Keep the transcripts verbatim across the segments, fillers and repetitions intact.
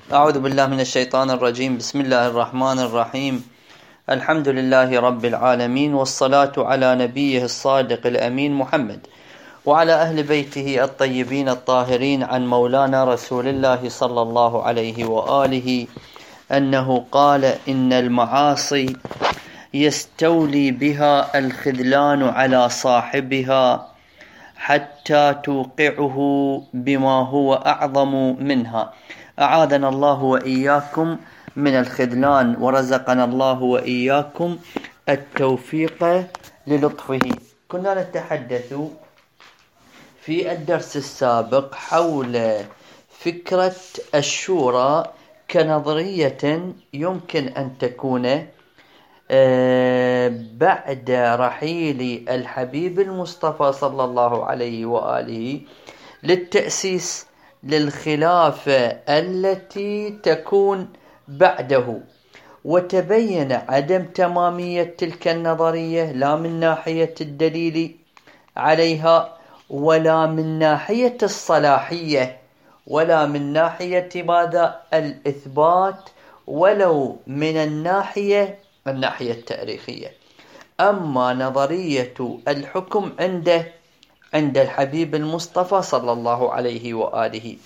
أعوذ بالله من الشيطان الرجيم. بسم الله الرحمن الرحيم. الحمد لله رب العالمين، والصلاة على نبيه الصادق الأمين محمد وعلى أهل بيته الطيبين الطاهرين، عن مولانا رسول الله صلى الله عليه وآله أنه قال: إن المعاصي يستولي بها الخذلان على صاحبها حتى توقعه بما هو أعظم منها. أعاذنا الله وإياكم من الخذلان، ورزقنا الله وإياكم التوفيق للطفه. كنا نتحدث في الدرس السابق حول فكرة الشورى كنظرية يمكن أن تكون بعد رحيل الحبيب المصطفى صلى الله عليه وآله للتأسيس للخلافة التي تكون بعده. وتبين عدم تمامية تلك النظرية، لا من ناحية الدليل عليها، ولا من ناحية الصلاحية، ولا من ناحية ماذا الإثبات، ولو من الناحية الناحية التاريخية. أما نظرية الحكم عنده عند الحبيب المصطفى صلى الله عليه وآله،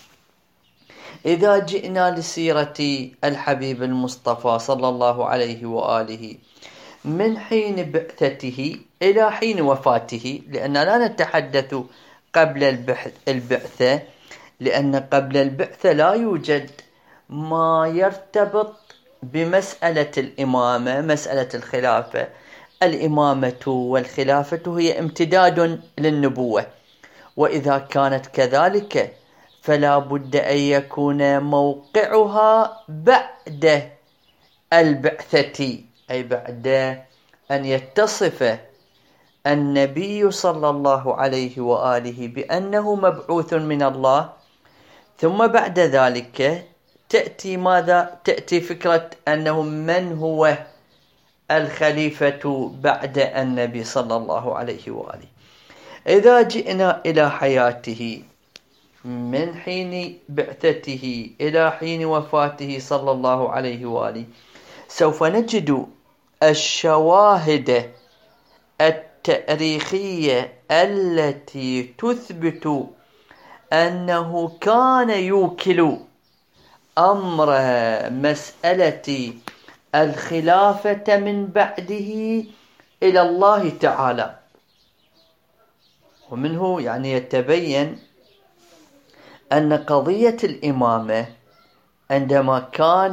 إذا جئنا لسيرة الحبيب المصطفى صلى الله عليه وآله من حين بعثته إلى حين وفاته، لأننا لا نتحدث قبل البعثة، لأن قبل البعثة لا يوجد ما يرتبط بمسألة الإمامة، مسألة الخلافة. الإمامة والخلافة هي امتداد للنبوة، وإذا كانت كذلك فلا بد أن يكون موقعها بعد البعثة، أي بعد أن يتصف النبي صلى الله عليه وآله بأنه مبعوث من الله. ثم بعد ذلك تأتي ماذا؟ تأتي فكرة أنه من هو الخليفة بعد النبي صلى الله عليه وآله. إذا جئنا إلى حياته من حين بعثته إلى حين وفاته صلى الله عليه وآله، سوف نجد الشواهد التاريخية التي تثبت أنه كان يوكل أمر مسألة الخلافة من بعده إلى الله تعالى. ومنه يعني يتبين أن قضية الإمامة عندما كان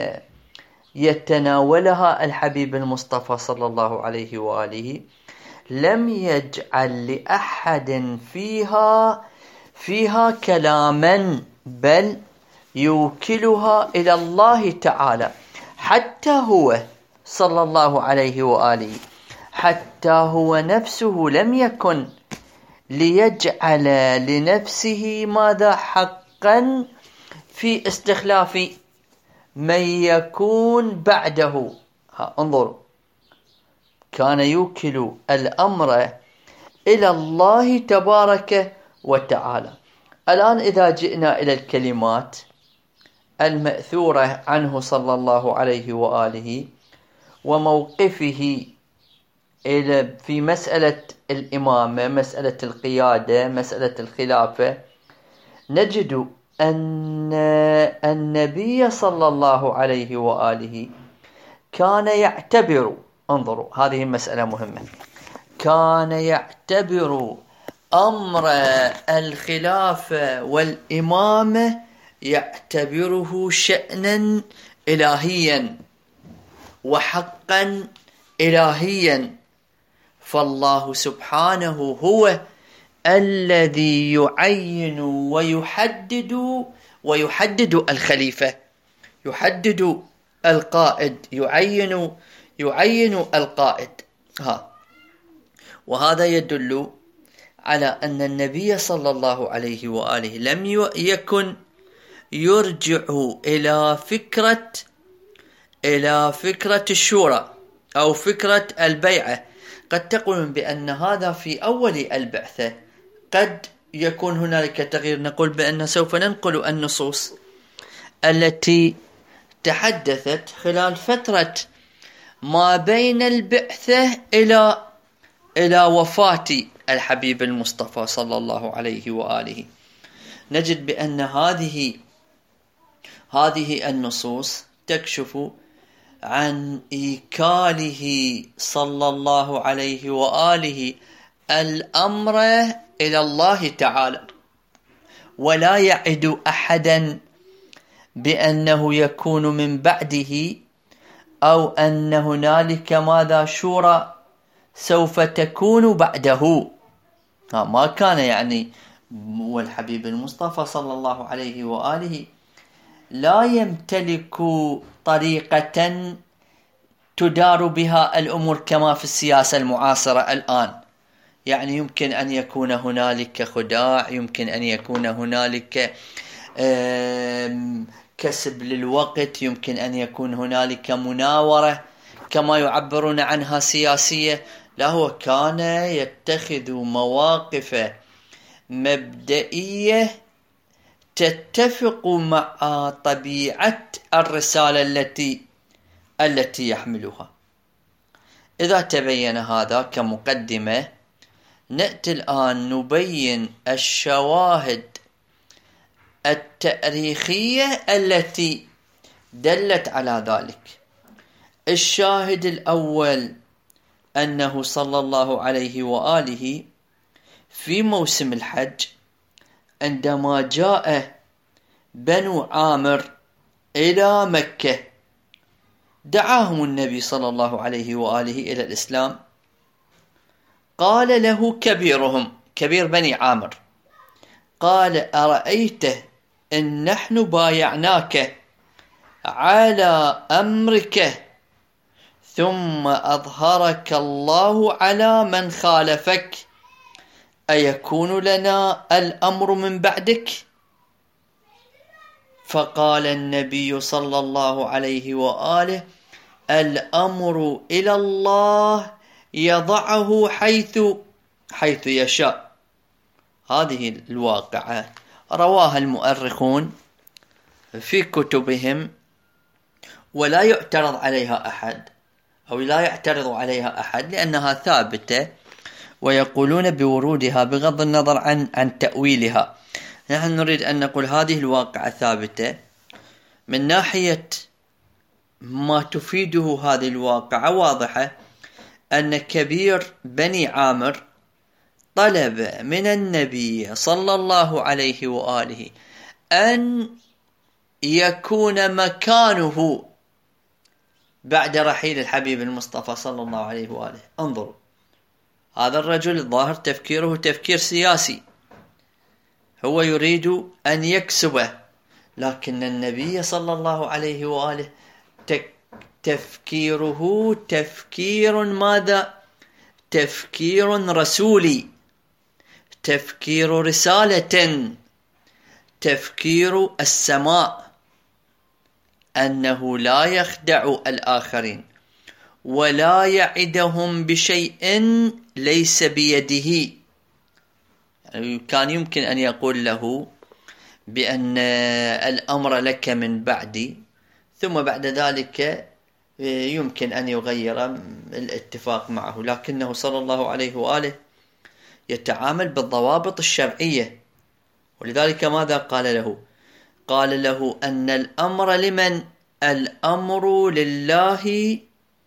يتناولها الحبيب المصطفى صلى الله عليه وآله لم يجعل لأحد فيها فيها كلاما، بل يوكلها إلى الله تعالى. حتى هو صلى الله عليه وآله، حتى هو نفسه لم يكن ليجعل لنفسه ماذا حقا في استخلاف من يكون بعده. ها انظروا، كان يوكل الأمر إلى الله تبارك وتعالى. الآن إذا جئنا إلى الكلمات المأثورة عنه صلى الله عليه وآله وموقفه إلى في مسألة الإمامة، مسألة القيادة، مسألة الخلافة، نجد أن النبي صلى الله عليه وآله كان يعتبر، انظروا هذه مسألة مهمة، كان يعتبر أمر الخلافة والإمامة يعتبره شأنا إلهيا وحقا إلهيا. فالله سبحانه هو الذي يعين ويحدد ويحدد الخليفة، يحدد القائد، يعين يعين القائد. ها وهذا يدل على أن النبي صلى الله عليه وآله لم يكن يرجع إلى فكرة إلى فكرة الشورى أو فكرة البيعة. قد تقولون بأن هذا في أول البعثة، قد يكون هنالك تغيير، نقول بأن سوف ننقل النصوص التي تحدثت خلال فترة ما بين البعثة إلى إلى وفاة الحبيب المصطفى صلى الله عليه وآله. نجد بأن هذه هذه النصوص تكشف عن إيكاله صلى الله عليه وآله الأمر إلى الله تعالى، ولا يعد أحدا بأنه يكون من بعده أو أن هنالك ماذا شورى سوف تكون بعده. ما كان يعني، والحبيب المصطفى صلى الله عليه وآله لا يمتلك طريقة تدار بها الأمور كما في السياسة المعاصرة الآن. يعني يمكن أن يكون هنالك خداع، يمكن أن يكون هنالك كسب للوقت، يمكن أن يكون هنالك مناورة كما يعبرون عنها سياسية. لا، هو كان يتخذ مواقف مبدئية تتفق مع طبيعة الرسالة التي التي يحملها. إذا تبين هذا كمقدمة، نأتي الآن نبين الشواهد التاريخية التي دلت على ذلك. الشاهد الأول أنه صلى الله عليه وآله في موسم الحج عندما جاء بنو عامر إلى مكة دعاهم النبي صلى الله عليه وآله إلى الإسلام. قال له كبيرهم، كبير بني عامر، قال: أرأيت إن نحن بايعناك على أمرك ثم أظهرك الله على من خالفك، أيكون لنا الأمر من بعدك؟ فقال النبي صلى الله عليه وآله: الأمر إلى الله يضعه حيث حيث يشاء. هذه الواقعة رواها المؤرخون في كتبهم، ولا يعترض عليها أحد أو لا يعترض عليها أحد لأنها ثابتة، ويقولون بورودها بغض النظر عن عن تأويلها. نحن نريد أن نقول هذه الواقعة ثابتة من ناحية ما تفيده هذه الواقعة. واضحة أن كبير بني عامر طلب من النبي صلى الله عليه وآله أن يكون مكانه بعد رحيل الحبيب المصطفى صلى الله عليه وآله. انظروا، هذا الرجل الظاهر تفكيره تفكير سياسي، هو يريد أن يكسبه، لكن النبي صلى الله عليه وآله تفكيره تفكير ماذا؟ تفكير رسولي، تفكير رسالة، تفكير السماء، أنه لا يخدع الآخرين ولا يعدهم بشيء ليس بيده. يعني كان يمكن أن يقول له بأن الأمر لك من بعدي، ثم بعد ذلك يمكن أن يغير الاتفاق معه، لكنه صلى الله عليه وآله يتعامل بالضوابط الشرعية. ولذلك ماذا قال له؟ قال له أن الأمر لمن؟ الأمر لله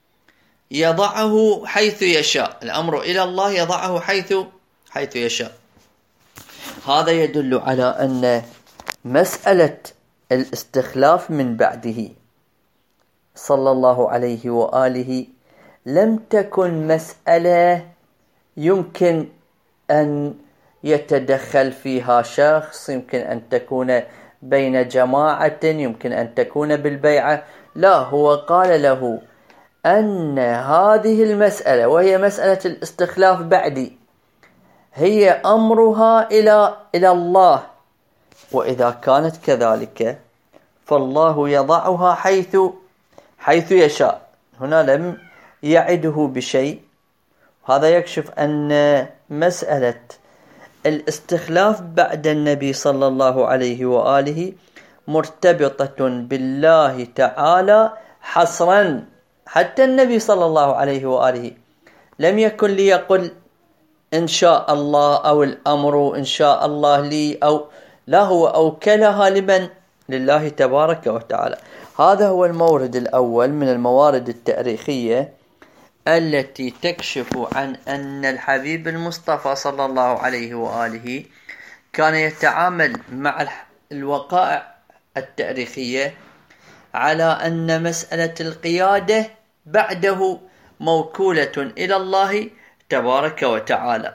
يضعه حيث يشاء، الأمر إلى الله يضعه حيث حيث يشاء. هذا يدل على أن مسألة الاستخلاف من بعده صلى الله عليه وآله لم تكن مسألة يمكن أن يتدخل فيها شخص، يمكن أن تكون بين جماعة، يمكن أن تكون بالبيعة. لا، هو قال له أن هذه المسألة وهي مسألة الاستخلاف بعدي هي أمرها إلى إلى الله، وإذا كانت كذلك فالله يضعها حيث حيث يشاء. هنا لم يعده بشيء. هذا يكشف أن مسألة الاستخلاف بعد النبي صلى الله عليه وآله مرتبطة بالله تعالى حصرا. حتى النبي صلى الله عليه وآله لم يكن ليقل إن شاء الله أو الأمر إن شاء الله لي، أو لا، هو أوكلها لمن؟ لله تبارك وتعالى. هذا هو المورد الأول من الموارد التاريخية التي تكشف عن أن الحبيب المصطفى صلى الله عليه وآله كان يتعامل مع الوقائع التاريخية على أن مسألة القيادة بعده موكولة إلى الله تبارك وتعالى.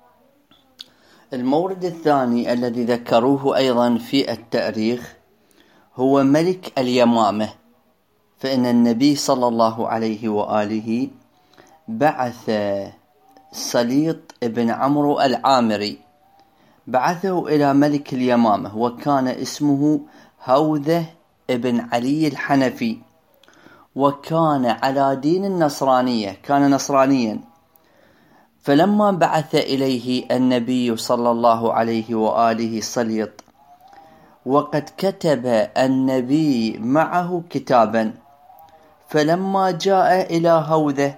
المورد الثاني الذي ذكروه أيضا في التاريخ هو ملك اليمامة، فإن النبي صلى الله عليه وآله بعث سليط ابن عمرو العامري، بعثه إلى ملك اليمامة، وكان اسمه هوذة ابن علي الحنفي، وكان على دين النصرانية، كان نصرانيا. فلما بعث إليه النبي صلى الله عليه وآله سليط، وقد كتب النبي معه كتابا، فلما جاء إلى هوذة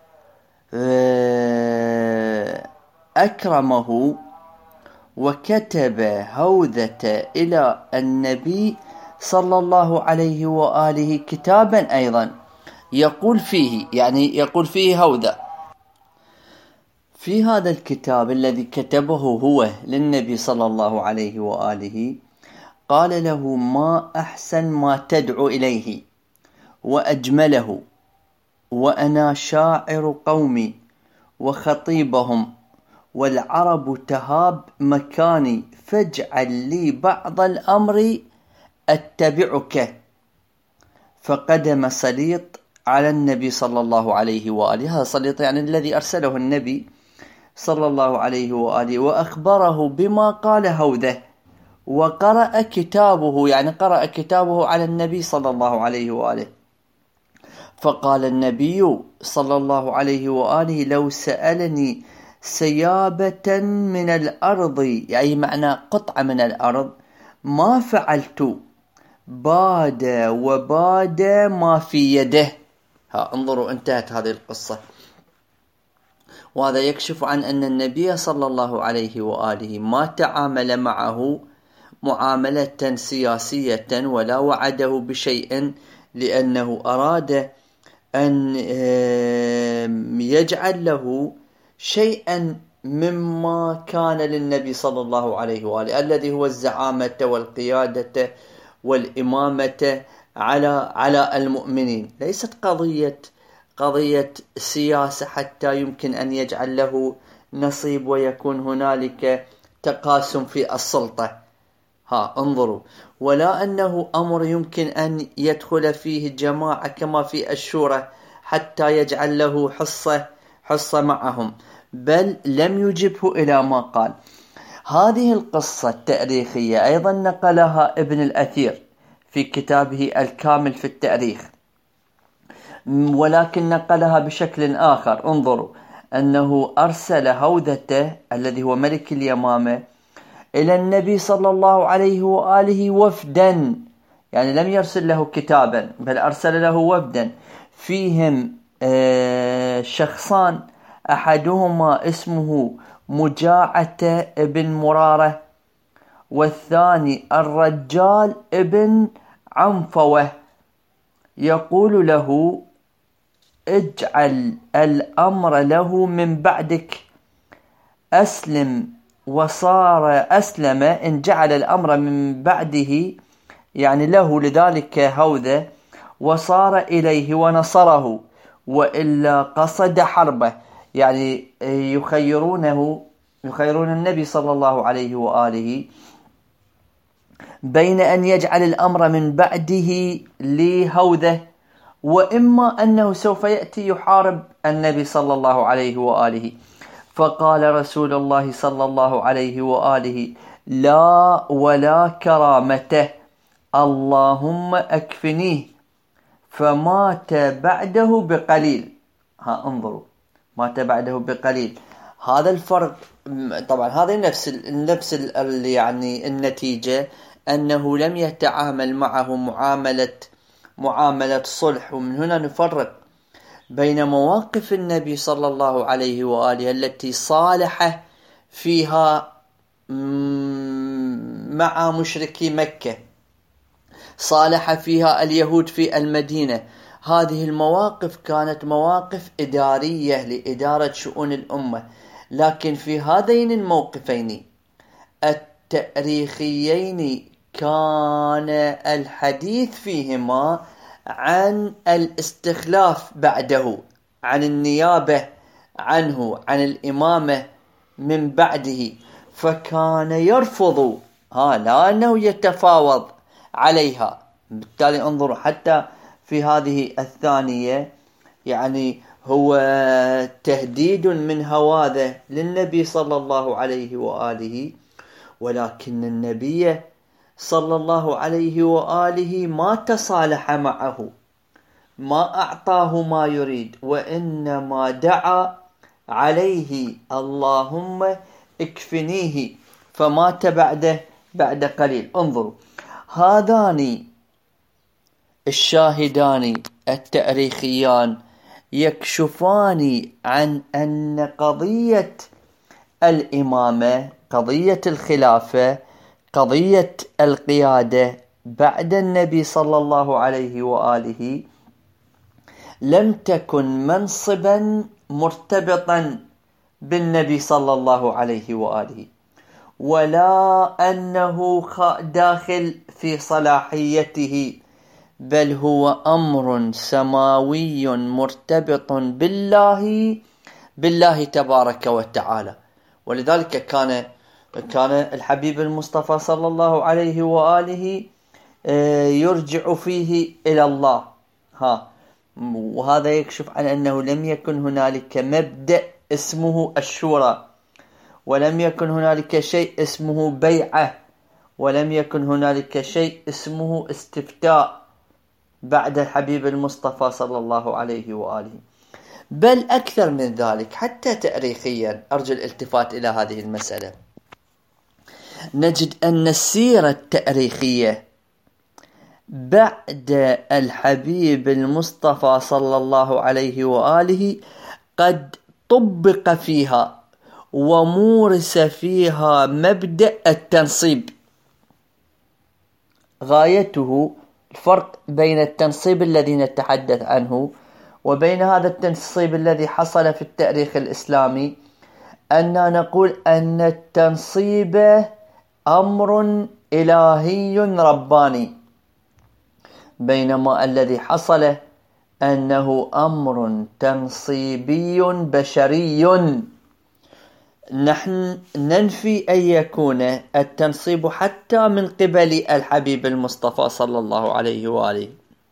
أكرمه، وكتب هوذة إلى النبي صلى الله عليه وآله كتابا أيضا يقول فيه، يعني يقول فيه هوذة في هذا الكتاب الذي كتبه هو للنبي صلى الله عليه وآله، قال له: ما أحسن ما تدعو إليه وأجمله، وأنا شاعر قومي وخطيبهم، والعرب تهاب مكاني، فاجعل لي بعض الأمر أتبعك. فقدم سليط على النبي صلى الله عليه وآله، هذا سليط يعني الذي أرسله النبي صلى الله عليه وآله، وأخبره بما قال هوذة، وقرأ كتابه، يعني قرأ كتابه على النبي صلى الله عليه وآله. فقال النبي صلى الله عليه وآله: لو سألني سيابة من الأرض، يعني معنى قطعة من الأرض، ما فعلت، باد وباد ما في يده. ها انظروا، انتهت هذه القصة. وهذا يكشف عن أن النبي صلى الله عليه وآله ما تعامل معه معاملة سياسية، ولا وعده بشيء، لأنه أراد أن يجعل له شيئا مما كان للنبي صلى الله عليه وآله، الذي هو الزعامة والقيادة والإمامة على على المؤمنين. ليست قضية قضية سياسة حتى يمكن أن يجعل له نصيب ويكون هنالك تقاسم في السلطة. ها انظروا، ولا أنه أمر يمكن أن يدخل فيه جماعة كما في الشورى حتى يجعل له حصة حصة معهم، بل لم يجبه إلى ما قال. هذه القصة التاريخية أيضا نقلها ابن الأثير في كتابه الكامل في التاريخ، ولكن نقلها بشكل آخر. انظروا، أنه أرسل هوذة الذي هو ملك اليمامة إلى النبي صلى الله عليه وآله وفدا، يعني لم يرسل له كتابا، بل أرسل له وفدا فيهم شخصان، أحدهما اسمه مجاعة ابن مرارة، والثاني الرجال ابن عنفوة. يقول له: اجعل الأمر له من بعدك، أسلم. وصار أسلم إن جعل الأمر من بعده، يعني له لذلك هوذة، وصار إليه ونصره، وإلا قصد حربه. يعني يخيرونه يخيرون النبي صلى الله عليه وآله بين أن يجعل الأمر من بعده لهوذة، وإما أنه سوف يأتي يحارب النبي صلى الله عليه وآله. فقال رسول الله صلى الله عليه وآله: لا ولا كرامته، اللهم أكفنيه. فمات بعده بقليل. ها انظروا، مات بعده بقليل. هذا الفرق طبعا، هذه نفس نفس يعني النتيجة أنه لم يتعامل معه معاملة معاملة صلح. ومن هنا نفرق بين مواقف النبي صلى الله عليه وآله التي صالح فيها مع مشركي مكة، صالح فيها اليهود في المدينة. هذه المواقف كانت مواقف إدارية لإدارة شؤون الأمة. لكن في هذين الموقفين التاريخيين كان الحديث فيهما عن الاستخلاف بعده، عن النيابة عنه، عن الإمامة من بعده. فكان يرفض، ها لا أنه يتفاوض عليها. بالتالي انظروا حتى في هذه الثانية يعني هو تهديد من هواذا للنبي صلى الله عليه وآله، ولكن النبي صلى الله عليه وآله ما تصالح معه، ما أعطاه ما يريد، وإنما دعا عليه اللهم اكفنيه، فمات بعده بعد قليل. انظروا هذان الشاهدان التاريخيان يكشفان عن أن قضية الإمامة، قضية الخلافة، قضية القيادة بعد النبي صلى الله عليه وآله لم تكن منصبا مرتبطا بالنبي صلى الله عليه وآله، ولا أنه داخل في صلاحيته، بل هو أمر سماوي مرتبط بالله بالله تبارك وتعالى. ولذلك كان كان الحبيب المصطفى صلى الله عليه وآله يرجع فيه إلى الله. ها وهذا يكشف عن أنه لم يكن هنالك مبدأ اسمه الشورى، ولم يكن هنالك شيء اسمه بيعة، ولم يكن هنالك شيء اسمه استفتاء بعد الحبيب المصطفى صلى الله عليه وآله. بل أكثر من ذلك، حتى تاريخيا أرجو الالتفات إلى هذه المسألة، نجد أن السيرة التاريخية بعد الحبيب المصطفى صلى الله عليه وآله قد طبق فيها ومورس فيها مبدأ التنصيب. غايته الفرق بين التنصيب الذي نتحدث عنه وبين هذا التنصيب الذي حصل في التاريخ الإسلامي، أننا نقول أن التنصيب أمر إلهي رباني، بينما الذي حصل أنه أمر تنصيبي بشري. نحن ننفي أن يكون التنصيب حتى من قبل الحبيب المصطفى صلى الله عليه وآله،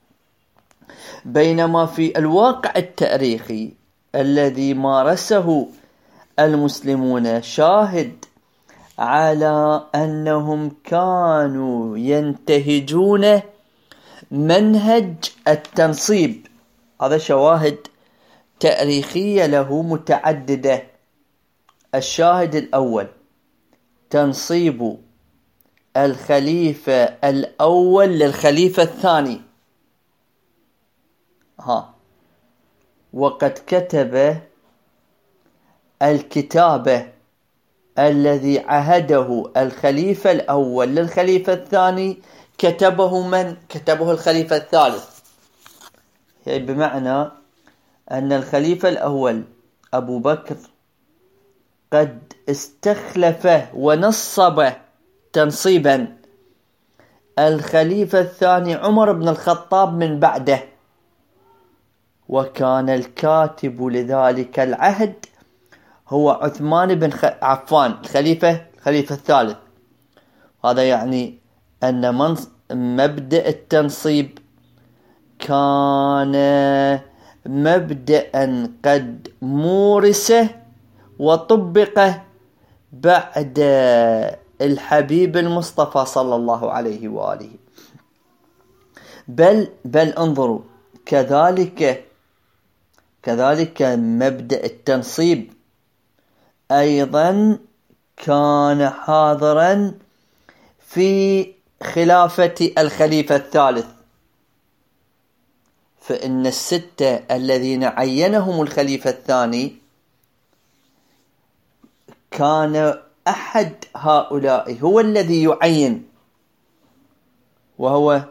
بينما في الواقع التاريخي الذي مارسه المسلمون شاهد على أنهم كانوا ينتهجون منهج التنصيب. هذا شواهد تاريخية له متعددة. الشاهد الأول تنصيب الخليفة الأول للخليفة الثاني. ها وقد كتب الكتابة الذي عهده الخليفة الأول للخليفة الثاني كتبه من؟ كتبه الخليفة الثالث. يعني بمعنى أن الخليفة الأول أبو بكر قد استخلف ونصب تنصيبا الخليفة الثاني عمر بن الخطاب من بعده، وكان الكاتب لذلك العهد هو عثمان بن عفان الخليفة الخليفة الثالث. هذا يعني أن مبدأ التنصيب كان مبدأ قد مورسه وطبقه بعد الحبيب المصطفى صلى الله عليه وآله. بل بل انظروا كذلك كذلك مبدأ التنصيب أيضا كان حاضرا في خلافة الخليفة الثالث، فإن الستة الذين عينهم الخليفة الثاني كان أحد هؤلاء هو الذي يعين، وهو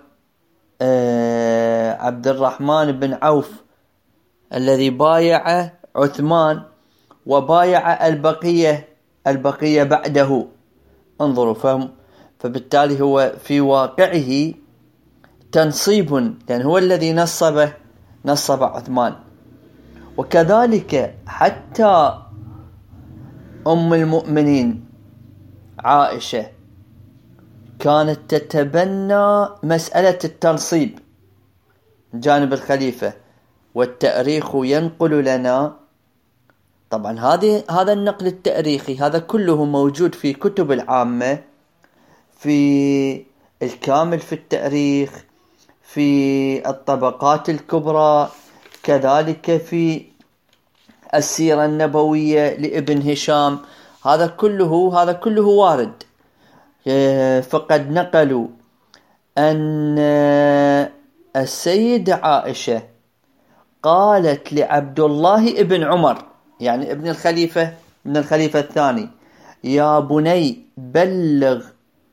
عبد الرحمن بن عوف الذي بايع عثمان وبايع البقية البقية بعده. انظروا، فهم فبالتالي هو في واقعه تنصيب، لأن هو الذي نصب نصب عثمان. وكذلك حتى أم المؤمنين عائشة كانت تتبنى مسألة التنصيب جانب الخليفة، والتاريخ ينقل لنا طبعا هذه هذا النقل التاريخي هذا كله موجود في كتب العامة، في الكامل في التاريخ، في الطبقات الكبرى، كذلك في السيرة النبوية لابن هشام. هذا كله هذا كله وارد. فقد نقلوا أن السيدة عائشة قالت لعبد الله ابن عمر، يعني ابن الخليفة من الخليفة الثاني: يا بني بلغ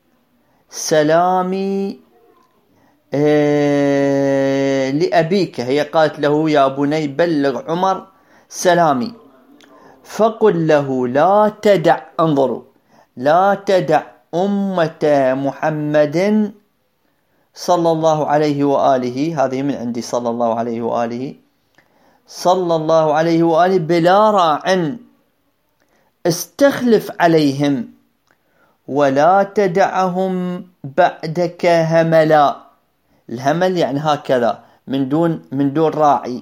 سلامي لأبيك. هي قالت له: يا بني بلغ عمر سلامي، فقل له لا تدع، انظروا، لا تدع أمة محمد صلى الله عليه وآله، هذه من عندي صلى الله عليه وآله، صلى الله عليه وآله بلا راع، استخلف عليهم ولا تدعهم بعدك هملا. الهمل يعني هكذا من دون من دون راعي،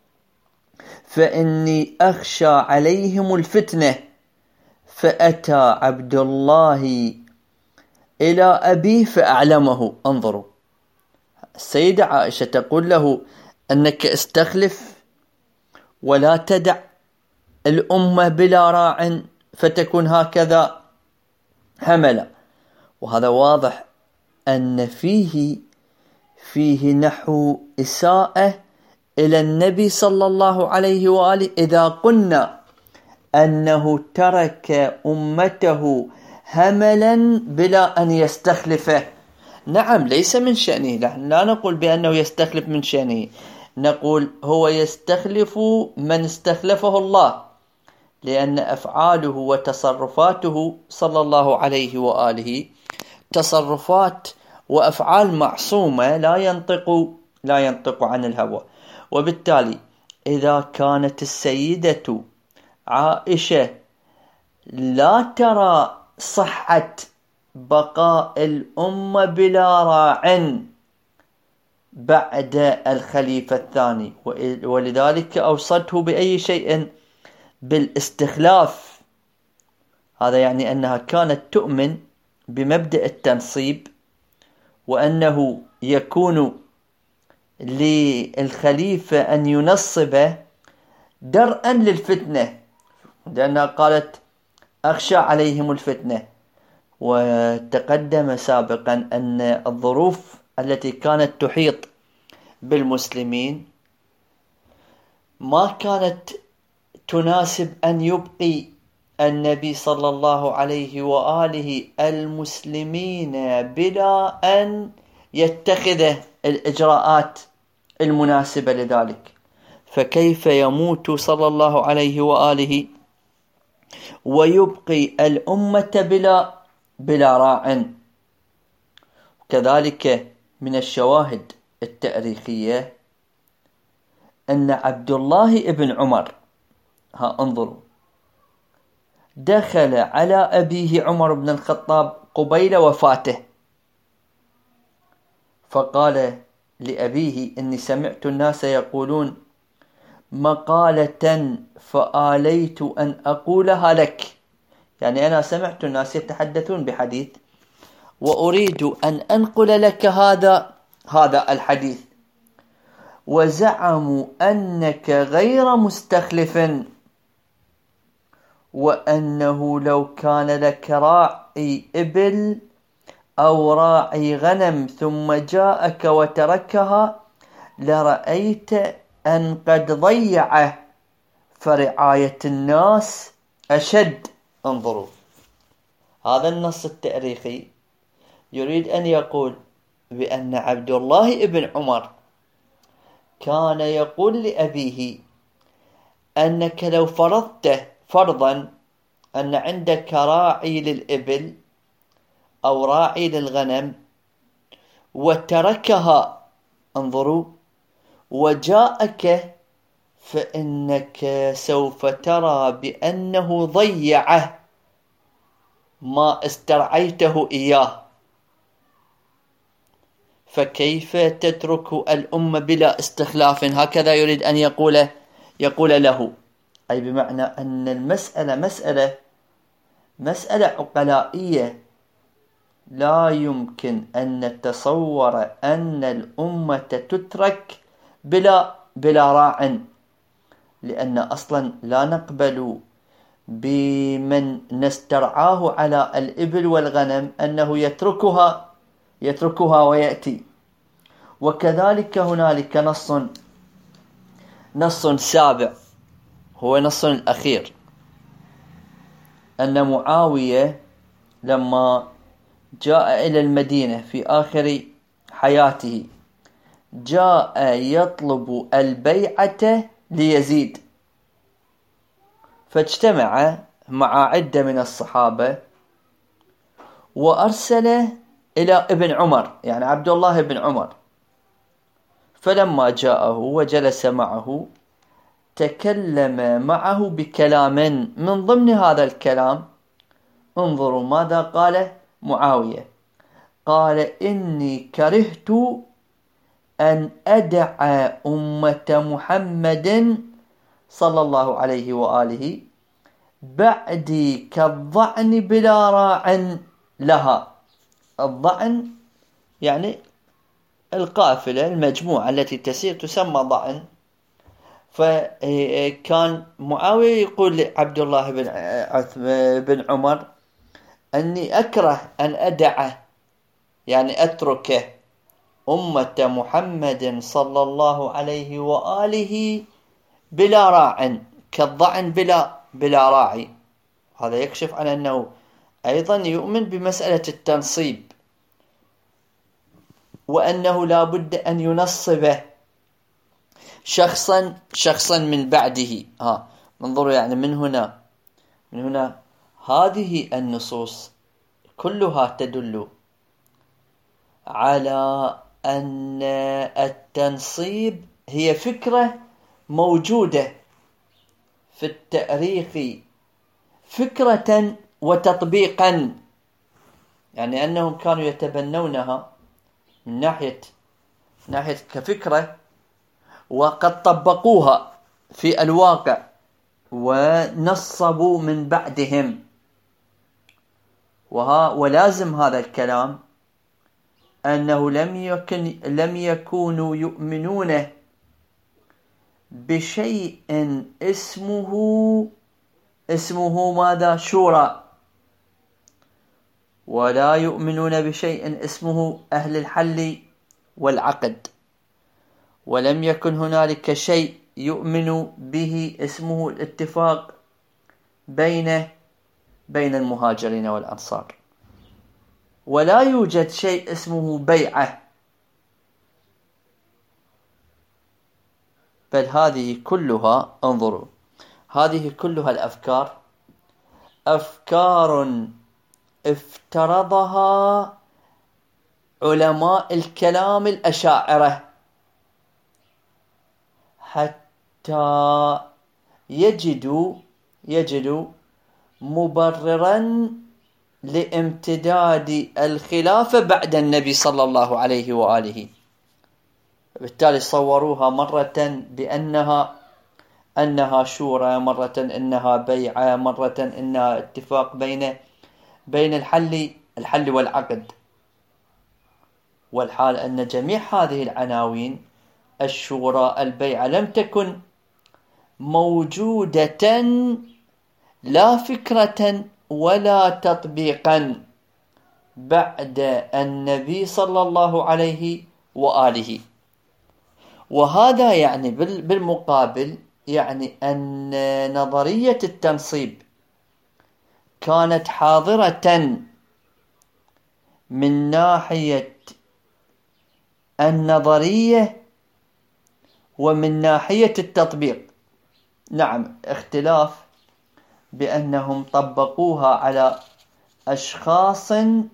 فإني أخشى عليهم الفتنة. فأتى عبد الله إلى أبيه فأعلمه. انظروا، السيدة عائشة تقول له أنك استخلف ولا تدع الأمة بلا راع فتكون هكذا هملا. وهذا واضح أن فيه فيه نحو إساءة إلى النبي صلى الله عليه وآله إذا قلنا أنه ترك أمته هملا بلا أن يستخلفه. نعم، ليس من شأنه، لا نقول بأنه يستخلف من شأنه، نقول هو يستخلف من استخلفه الله، لأن أفعاله وتصرفاته صلى الله عليه وآله تصرفات وأفعال معصومة، لا ينطق لا ينطق عن الهوى. وبالتالي إذا كانت السيدة عائشة لا ترى صحة بقاء الأمة بلا راع بعد الخليفة الثاني، ولذلك أوصته بأي شيء؟ بالاستخلاف. هذا يعني أنها كانت تؤمن بمبدأ التنصيب، وأنه يكون للخليفة أن ينصب درءا للفتنة، لأنها قالت أخشى عليهم الفتنة. وتقدم سابقا أن الظروف التي كانت تحيط بالمسلمين ما كانت تناسب أن يبقي النبي صلى الله عليه وآله المسلمين بلا أن يتخذ الإجراءات المناسبة لذلك. فكيف يموت صلى الله عليه وآله ويبقي الأمة بلا بلا راع؟ كذلك من الشواهد التاريخية أن عبد الله ابن عمر، ها انظروا، دخل على أبيه عمر بن الخطاب قبيل وفاته، فقال لأبيه: إني سمعت الناس يقولون مقالة فآليت أن أقولها لك. يعني أنا سمعت الناس يتحدثون بحديث وأريد أن أنقل لك هذا هذا الحديث، وزعموا أنك غير مستخلف، وأنه لو كان لك راعي إبل أو راعي غنم ثم جاءك وتركها لرأيت أن قد ضيعه، فرعاية الناس أشد. انظروا، هذا النص التاريخي يريد أن يقول بأن عبد الله بن عمر كان يقول لأبيه أنك لو فرضت فرضا أن عندك راعي للإبل أو راعي للغنم وتركها، انظروا، وجاءك، فإنك سوف ترى بأنه ضيعه ما استرعيته إياه، فكيف تترك الأمة بلا استخلاف؟ هكذا يريد أن يقول يقول له، أي بمعنى أن المسألة مسألة مسألة عقلائية، لا يمكن أن نتصور أن الأمة تترك بلا بلا راع، لأن أصلا لا نقبل بمن نسترعاه على الإبل والغنم أنه يتركها يتركها ويأتي. وكذلك هنالك نص نص سابع، هو نص الأخير، أن معاوية لما جاء إلى المدينة في آخر حياته جاء يطلب البيعة ليزيد، فاجتمع مع عدة من الصحابة وأرسل إلى ابن عمر، يعني عبد الله بن عمر، فلما جاءه وجلس معه تكلم معه بكلام، من ضمن هذا الكلام انظروا ماذا قال معاوية، قال: إني كرهت أن أدع أمة محمد صلى الله عليه وآله بعدي كالضعن بلا راع لها. الضعن يعني القافلة المجموعة التي تسير تسمى ضعن. فكان معاوية يقول لعبد الله بن عمر: أني أكره أن أدع، يعني أتركه، أمة محمد صلى الله عليه وآله بلا راع، كالضعن بلا بلا راعي. هذا يكشف عن أنه أيضا يؤمن بمسألة التنصيب، وأنه لا بد أن ينصب شخصا شخصا من بعده. ها انظروا، يعني من هنا من هنا هذه النصوص كلها تدل على أن التنصيب هي فكرة موجودة في التاريخ فكرة وتطبيقا، يعني أنهم كانوا يتبنونها من ناحية من ناحية كفكرة، وقد طبقوها في الواقع ونصبوا من بعدهم. وها ولازم هذا الكلام أنه لم يكن لم يكونوا يؤمنون بشيء اسمه اسمه ماذا؟ شورى، ولا يؤمنون بشيء اسمه أهل الحل والعقد، ولم يكن هنالك شيء يؤمن به اسمه الاتفاق بين بين المهاجرين والأنصار، ولا يوجد شيء اسمه بيعة، بل هذه كلها، انظروا، هذه كلها الأفكار أفكار افترضها علماء الكلام الأشاعرة حتى يجدوا يجدوا مبررا لامتداد الخلافة بعد النبي صلى الله عليه وآله. بالتالي صوروها مرة بأنها أنها شورى، مرة إنها بيعة، مرة إنها اتفاق بين بين الحل الحل والعقد. والحال أن جميع هذه العناوين، الشورى، البيعة، لم تكن موجودة لا فكرة ولا تطبيقا بعد النبي صلى الله عليه وآله. وهذا يعني بالمقابل يعني أن نظرية التنصيب كانت حاضرة من ناحية النظرية ومن ناحية التطبيق. نعم، اختلاف بأنهم طبقوها على أشخاص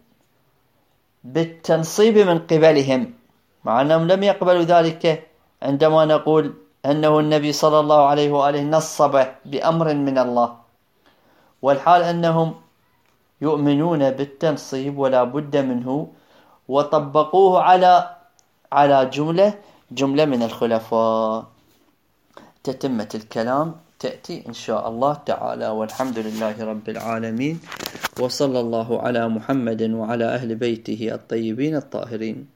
بالتنصيب من قبلهم، مع أنهم لم يقبلوا ذلك عندما نقول أنه النبي صلى الله عليه وآله نصب بأمر من الله، والحال أنهم يؤمنون بالتنصيب ولا بد منه، وطبقوه على على جملة جملة من الخلفاء. تتمة الكلام تأتي إن شاء الله تعالى، والحمد لله رب العالمين، وصلى الله على محمد وعلى أهل بيته الطيبين الطاهرين.